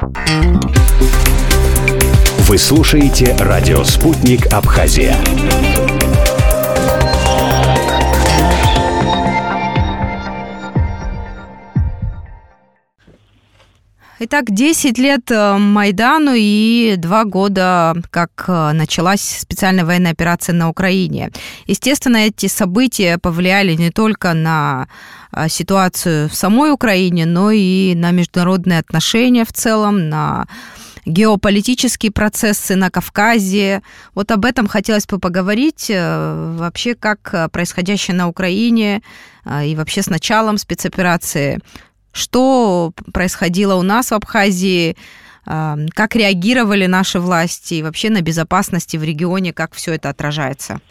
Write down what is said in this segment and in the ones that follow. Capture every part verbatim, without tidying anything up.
Вы слушаете радио «Спутник Абхазия». Итак, десять лет Майдану и два года, как началась специальная военная операция на Украине. Естественно, эти события повлияли не только на ситуацию в самой Украине, но и на международные отношения в целом, на геополитические процессы на Кавказе. Вот об этом хотелось бы поговорить. Вообще, как происходящее на Украине и вообще с началом спецоперации. Что происходило у нас в Абхазии, как реагировали наши власти и вообще на безопасность в регионе, как все это отражается?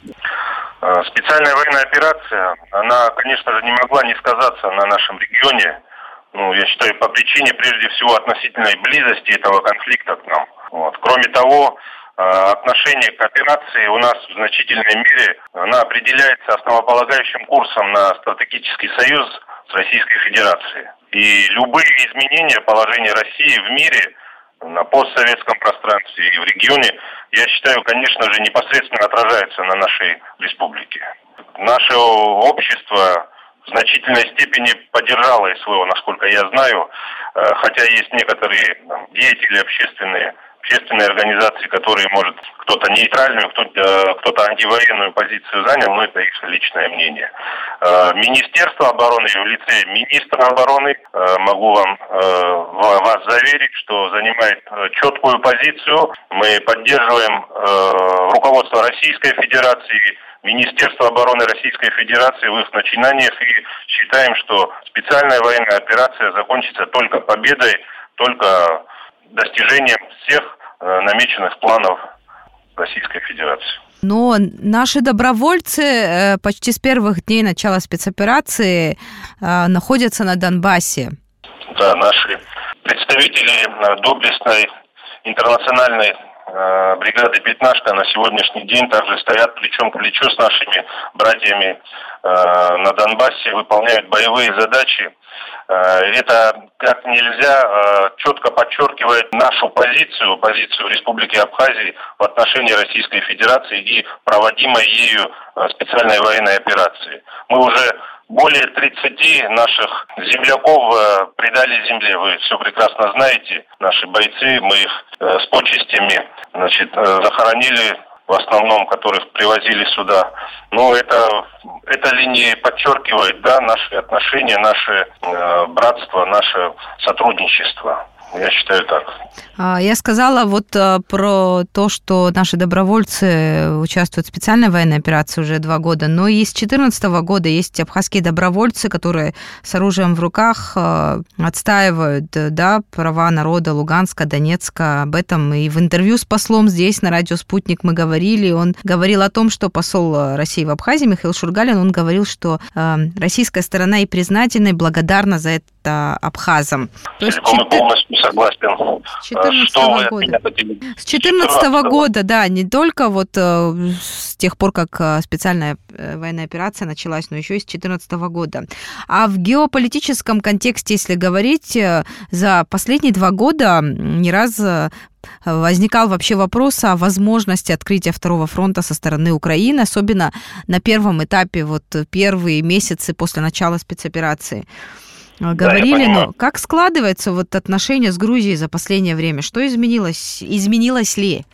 Специальная военная операция, она, конечно же, не могла не сказаться на нашем регионе. Ну, я считаю, по причине, прежде всего, относительной близости этого конфликта к нам. Вот. Кроме того, отношение к операции у нас в значительной мере она определяется основополагающим курсом на стратегический союз с Российской Федерацией. И любые изменения положения России в мире, на постсоветском пространстве и в регионе, я считаю, конечно же, непосредственно отражаются на нашей республике. Наше общество в значительной степени поддержало СВО, насколько я знаю, хотя есть некоторые деятели общественные, общественные организации, которые, может, кто-то нейтральную, кто-то, кто-то антивоенную позицию занял, но это их личное мнение. Министерство обороны в лице министра обороны, могу вам вас заверить, что занимает четкую позицию. Мы поддерживаем руководство Российской Федерации, Министерство обороны Российской Федерации в их начинаниях и считаем, что специальная военная операция закончится только победой, только достижением всех э, намеченных планов Российской Федерации. Но наши добровольцы э, почти с первых дней начала спецоперации э, находятся на Донбассе. Да, наши представители э, доблестной интернациональной э, бригады «Пятнашка» на сегодняшний день также стоят плечом к плечу с нашими братьями э, на Донбассе, выполняют боевые задачи. Это как нельзя четко подчеркивает нашу позицию, позицию Республики Абхазии в отношении Российской Федерации и проводимой ею специальной военной операции. Мы уже более тридцати наших земляков предали земле. Вы все прекрасно знаете, наши бойцы, мы их с почестями, значит, захоронили, в основном, которых привозили сюда. Но это, эта линия подчеркивает, да, наши отношения, наше э, братство, наше сотрудничество. Я считаю так. Я сказала вот про то, что наши добровольцы участвуют в специальной военной операции уже два года, но и с две тысячи четырнадцатого года есть абхазские добровольцы, которые с оружием в руках отстаивают, да, права народа Луганска, Донецка. Об этом и в интервью с послом здесь, на радио «Спутник» мы говорили. Он говорил о том, что посол России в Абхазии Михаил Шургалин, он говорил, что российская сторона и признательна, и благодарна за это абхазам. То есть четыре... полностью согласен. С две тысячи четырнадцатого года. С две тысячи четырнадцатого года, да, не только вот с тех пор, как специальная военная операция началась, но еще и с две тысячи четырнадцатого года. А в геополитическом контексте, если говорить, за последние два года не раз возникал вообще вопрос о возможности открытия второго фронта со стороны Украины, особенно на первом этапе, вот первые месяцы после начала спецоперации. Говорили, да, но как складывается вот отношения с Грузией за последнее время? Что изменилось? Изменилось ли?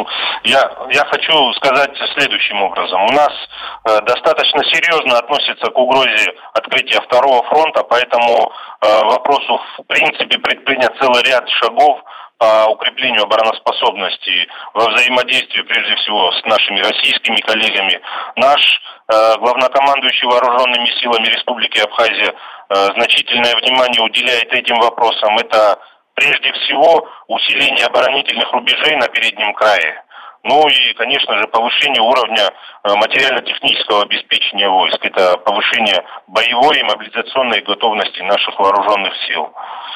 Я, я хочу сказать следующим образом. У нас э, достаточно серьезно относятся к угрозе открытия второго фронта, поэтому э, вопросу в принципе предпринят целый ряд шагов по укреплению обороноспособности во взаимодействии, прежде всего, с нашими российскими коллегами. Наш э, главнокомандующий вооруженными силами Республики Абхазия э, значительное внимание уделяет этим вопросам. Это прежде всего усиление оборонительных рубежей на переднем крае. Ну и, конечно же, повышение уровня материально-технического обеспечения войск. Это повышение боевой и мобилизационной готовности наших вооруженных сил.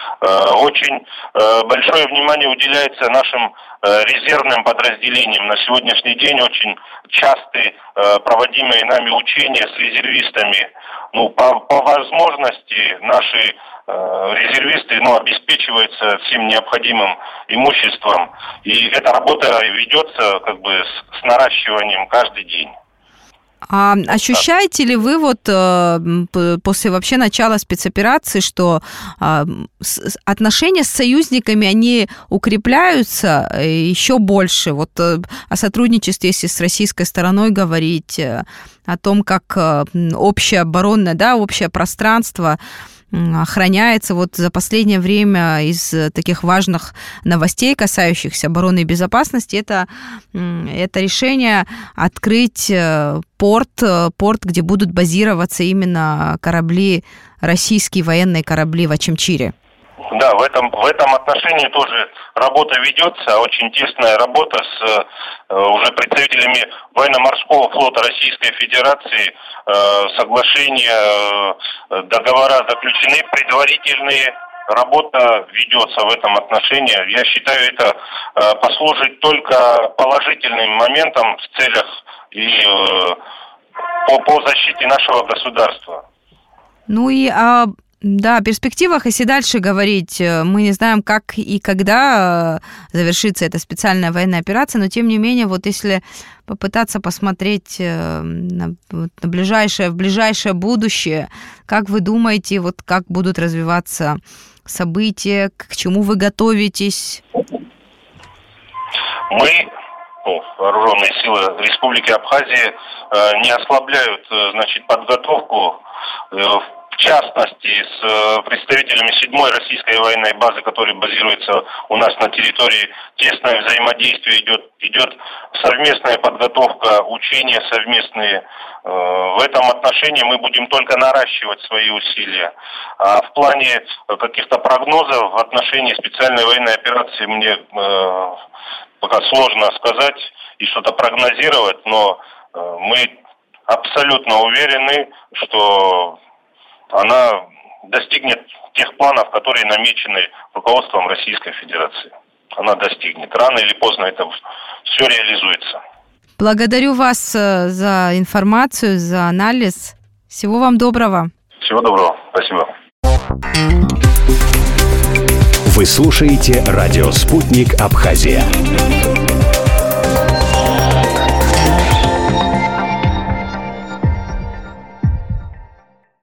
Очень большое внимание уделяется нашим резервным подразделениям. На сегодняшний день очень часто проводимые нами учения с резервистами. Ну, по, по возможности наши резервисты, ну, обеспечиваются всем необходимым имуществом, и эта работа ведется как бы с, с наращиванием каждый день. А ощущаете ли вы вот после вообще начала спецоперации, что отношения с союзниками, они укрепляются еще больше? Вот о сотрудничестве, если с российской стороной говорить, о том, как общее оборонное, да, общее пространство охраняется. Вот за последнее время из таких важных новостей, касающихся обороны и безопасности, это, это решение открыть порт, порт, где будут базироваться именно корабли, российские военные корабли в Очимчире. Да, в этом, в этом отношении тоже работа ведется, очень тесная работа с э, уже представителями военно-морского флота Российской Федерации. Э, соглашения, э, договора заключены предварительные, работа ведется в этом отношении. Я считаю, это э, послужит только положительным моментом в целях и э, по, по защите нашего государства. Ну и а... Да, о перспективах, если дальше говорить, мы не знаем, как и когда завершится эта специальная военная операция, но тем не менее, вот если попытаться посмотреть на, на ближайшее, в ближайшее будущее, как вы думаете, вот как будут развиваться события, к чему вы готовитесь? Мы, ну, вооруженные силы Республики Абхазия, не ослабляют, значит, подготовку в В частности, с представителями седьмой российской военной базы, которая базируется у нас на территории, тесное взаимодействие идет, идет совместная подготовка, учения совместные. В этом отношении мы будем только наращивать свои усилия. А в плане каких-то прогнозов в отношении специальной военной операции мне пока сложно сказать и что-то прогнозировать, но мы абсолютно уверены, что она достигнет тех планов, которые намечены руководством Российской Федерации. Она достигнет. Рано или поздно это все реализуется. Благодарю вас за информацию, за анализ. Всего вам доброго. Всего доброго. Спасибо. Вы слушаете радио «Спутник Абхазия».